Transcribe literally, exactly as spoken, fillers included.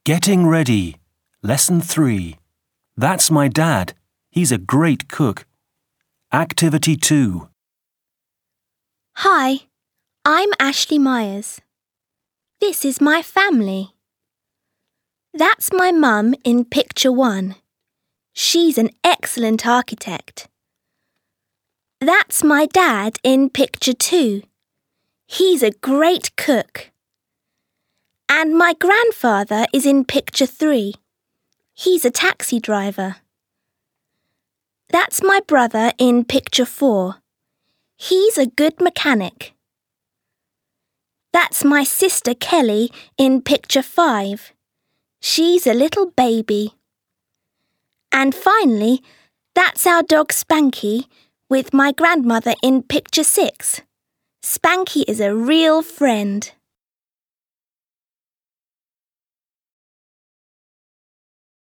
Getting ready. Lesson three. That's my dad. He's a great cook. Activity two. Hi, I'm Ashley Myers. This is my family. That's my mum in picture one. She's an excellent architect. That's my dad in picture two. He's a great cook. And my grandfather is in picture three. He's a taxi driver. That's my brother in picture four. He's a good mechanic. That's my sister Kelly in picture five. She's a little baby. And finally, that's our dog Spanky with my grandmother in picture six. Spanky is a real friend.